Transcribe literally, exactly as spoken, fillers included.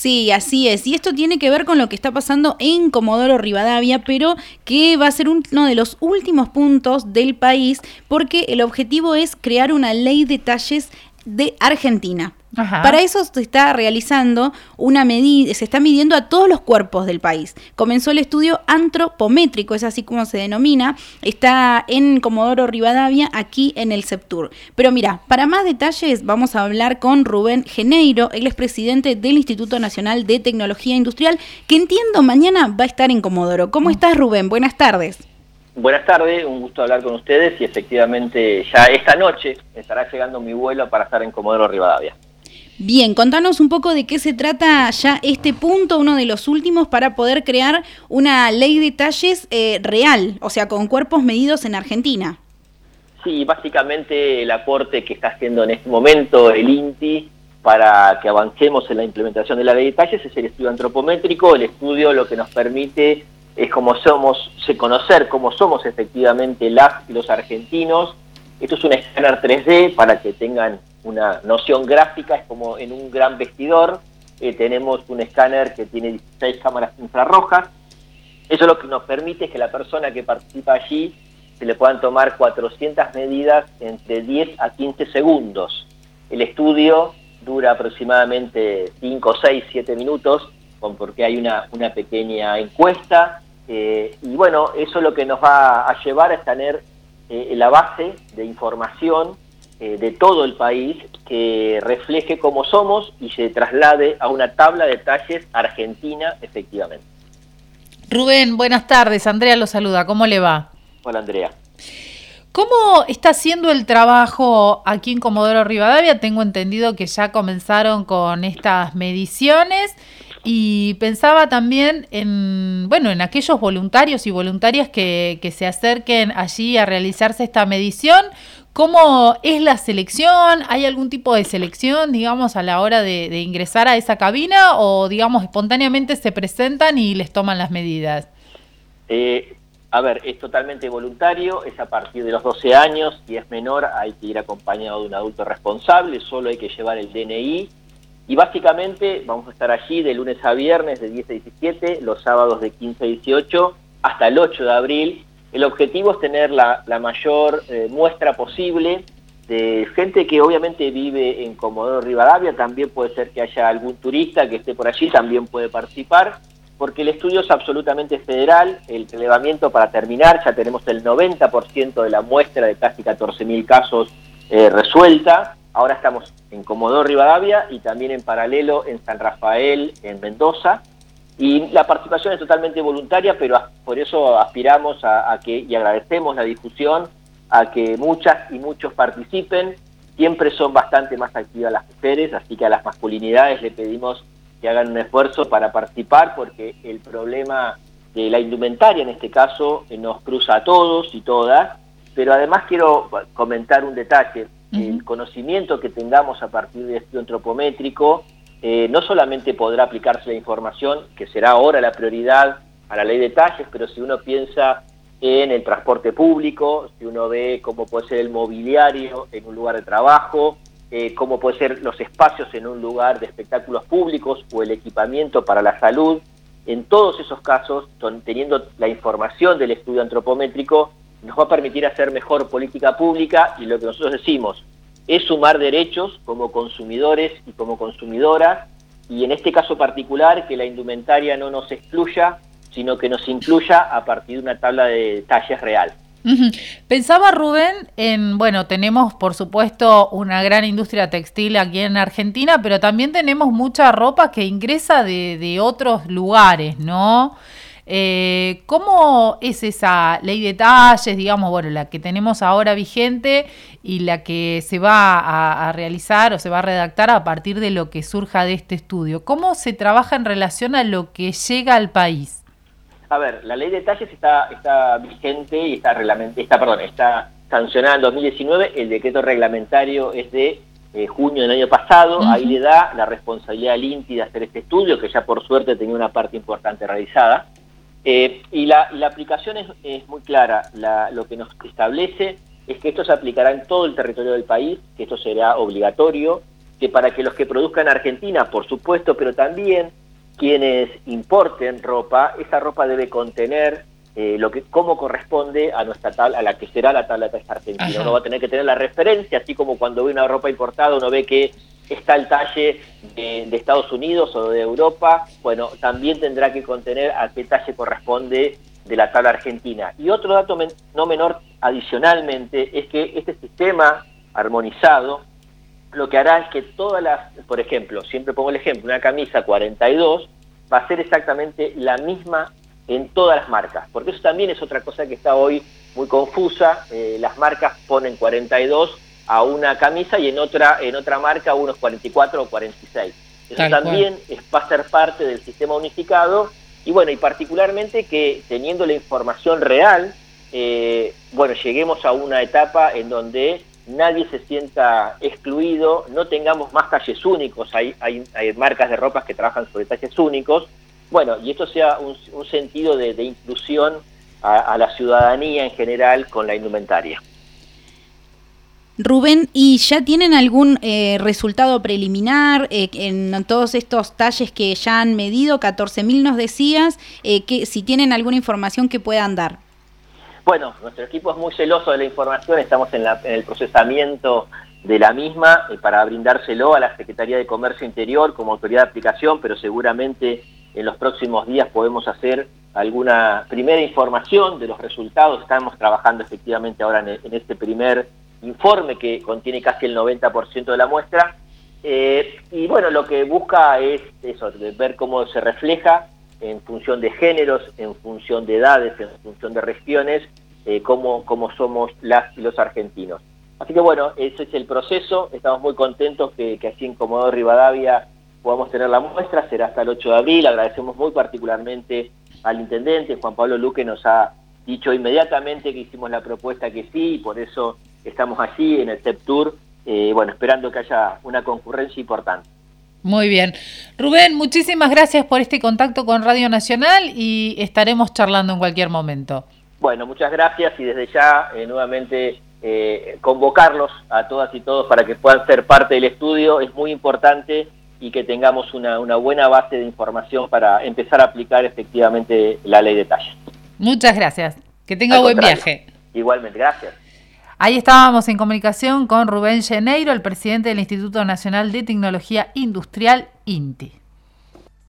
Sí, así es. Y esto tiene que ver con lo que está pasando en Comodoro Rivadavia, pero que va a ser uno de los últimos puntos del país, porque el objetivo es crear una ley de talles de Argentina. Ajá. Para eso se está realizando una medida, se está midiendo a todos los cuerpos del país. Comenzó el estudio antropométrico, es así como se denomina, está en Comodoro Rivadavia, aquí en el CEPTUR. Pero mira, para más detalles vamos a hablar con Rubén Geneiro, él es presidente del Instituto Nacional de Tecnología Industrial, que entiendo mañana va a estar en Comodoro. ¿Cómo estás, Rubén? Buenas tardes. Buenas tardes, un gusto hablar con ustedes y efectivamente ya esta noche estará llegando mi vuelo para estar en Comodoro Rivadavia. Bien, contanos un poco de qué se trata ya este punto, uno de los últimos, para poder crear una ley de talles eh, real, o sea, con cuerpos medidos en Argentina. Sí, básicamente el aporte que está haciendo en este momento el INTI para que avancemos en la implementación de la ley de talles es el estudio antropométrico. El estudio lo que nos permite es cómo somos, se conocer cómo somos efectivamente las y los argentinos. Esto es un escáner tres D para que tengan una noción gráfica, es como en un gran vestidor. Eh, tenemos un escáner que tiene dieciséis cámaras infrarrojas. Eso lo que nos permite es que la persona que participa allí se le puedan tomar cuatrocientas medidas entre diez a quince segundos. El estudio dura aproximadamente cinco, seis, siete minutos, porque hay una, una pequeña encuesta. Eh, y bueno, eso es lo que nos va a llevar a tener eh, la base de información eh, de todo el país que refleje cómo somos y se traslade a una tabla de talles argentina efectivamente. Rubén, buenas tardes. Andrea lo saluda. ¿Cómo le va? Hola, Andrea. ¿Cómo está haciendo el trabajo aquí en Comodoro Rivadavia? Tengo entendido que ya comenzaron con estas mediciones. Y pensaba también en, bueno, en aquellos voluntarios y voluntarias que, que se acerquen allí a realizarse esta medición. ¿Cómo es la selección? ¿Hay algún tipo de selección, digamos, a la hora de, de ingresar a esa cabina? ¿O, digamos, espontáneamente se presentan y les toman las medidas? Eh, a ver, es totalmente voluntario, es a partir de los doce años. Si es menor, hay que ir acompañado de un adulto responsable, solo hay que llevar el D N I. Y básicamente vamos a estar allí de lunes a viernes de diez a diecisiete, los sábados de quince a dieciocho, hasta el ocho de abril. El objetivo es tener la, la mayor eh, muestra posible de gente que obviamente vive en Comodoro Rivadavia. También puede ser que haya algún turista que esté por allí, también puede participar, porque el estudio es absolutamente federal. El relevamiento, para terminar, ya tenemos el noventa por ciento de la muestra de casi catorce mil casos eh, resuelta. Ahora estamos en Comodoro Rivadavia y también en paralelo en San Rafael, en Mendoza. Y la participación es totalmente voluntaria, pero por eso aspiramos a, a que, y agradecemos la difusión, a que muchas y muchos participen. Siempre son bastante más activas las mujeres, así que a las masculinidades le pedimos que hagan un esfuerzo para participar, porque el problema de la indumentaria en este caso nos cruza a todos y todas. Pero además quiero comentar un detalle. El conocimiento que tengamos a partir de estudio antropométrico eh, no solamente podrá aplicarse la información, que será ahora la prioridad a la ley de talles, pero si uno piensa en el transporte público, si uno ve cómo puede ser el mobiliario en un lugar de trabajo, eh, cómo pueden ser los espacios en un lugar de espectáculos públicos o el equipamiento para la salud, en todos esos casos, teniendo la información del estudio antropométrico, nos va a permitir hacer mejor política pública. Y lo que nosotros decimos es sumar derechos como consumidores y como consumidoras, y en este caso particular que la indumentaria no nos excluya, sino que nos incluya a partir de una tabla de talles real. Uh-huh. Pensaba, Rubén, en, bueno, tenemos por supuesto una gran industria textil aquí en Argentina, pero también tenemos mucha ropa que ingresa de, de otros lugares, ¿no? Eh, ¿Cómo es esa ley de talles, digamos, bueno, la que tenemos ahora vigente y la que se va a, a realizar o se va a redactar a partir de lo que surja de este estudio? ¿Cómo se trabaja en relación a lo que llega al país? A ver, la ley de talles está, está vigente y está, está, perdón, está sancionada en dos mil diecinueve. El decreto reglamentario es de eh, junio del año pasado. Uh-huh. Ahí le da la responsabilidad al INTI de hacer este estudio, que ya por suerte tenía una parte importante realizada. Eh, y, la, y la aplicación es, es muy clara. La, lo que nos establece es que esto se aplicará en todo el territorio del país, que esto será obligatorio, que para que los que produzcan en Argentina, por supuesto, pero también quienes importen ropa, esa ropa debe contener eh, lo que cómo corresponde a nuestra tabla, a la que será la tabla de talla argentina. Ajá. Uno va a tener que tener la referencia, así como cuando ve una ropa importada, uno ve que está el talle de, de Estados Unidos o de Europa, bueno, también tendrá que contener a qué talle corresponde de la tabla argentina. Y otro dato men no menor adicionalmente es que este sistema armonizado lo que hará es que todas las, por ejemplo, siempre pongo el ejemplo, una camisa cuarenta y dos va a ser exactamente la misma en todas las marcas, porque eso también es otra cosa que está hoy muy confusa. Eh, las marcas ponen cuarenta y dos a una camisa y en otra en otra marca unos cuarenta y cuatro o cuarenta y seis. Eso Tal también es, va a ser parte del sistema unificado y bueno, y particularmente que teniendo la información real, eh, bueno, lleguemos a una etapa en donde nadie se sienta excluido, no tengamos más talles únicos, hay, hay, hay marcas de ropas que trabajan sobre talles únicos, bueno, y esto sea un, un sentido de, de inclusión a, a la ciudadanía en general con la indumentaria. Rubén, ¿y ya tienen algún eh, resultado preliminar eh, en todos estos talles que ya han medido? catorce mil nos decías, eh, que si tienen alguna información que puedan dar. Bueno, nuestro equipo es muy celoso de la información, estamos en, la, en el procesamiento de la misma eh, para brindárselo a la Secretaría de Comercio Interior como autoridad de aplicación, pero seguramente en los próximos días podemos hacer alguna primera información de los resultados. Estamos trabajando efectivamente ahora en, en este primer informe que contiene casi el noventa por ciento de la muestra, eh, y bueno, lo que busca es eso, de ver cómo se refleja en función de géneros, en función de edades, en función de regiones, eh, cómo, cómo somos las y los argentinos. Así que bueno, ese es el proceso, estamos muy contentos que, que así en Comodoro Rivadavia podamos tener la muestra, será hasta el ocho de abril, agradecemos muy particularmente al intendente, Juan Pablo Luque nos ha dicho inmediatamente que hicimos la propuesta que sí, y por eso estamos allí en el CEPTUR, eh, bueno, esperando que haya una concurrencia importante. Muy bien. Rubén, muchísimas gracias por este contacto con Radio Nacional y estaremos charlando en cualquier momento. Bueno, muchas gracias y desde ya eh, nuevamente eh, convocarlos a todas y todos para que puedan ser parte del estudio. Es muy importante y que tengamos una, una buena base de información para empezar a aplicar efectivamente la ley de talles. Muchas gracias. Que tenga buen viaje. Igualmente, gracias. Ahí estábamos en comunicación con Rubén Geneiro, el presidente del Instituto Nacional de Tecnología Industrial, INTI.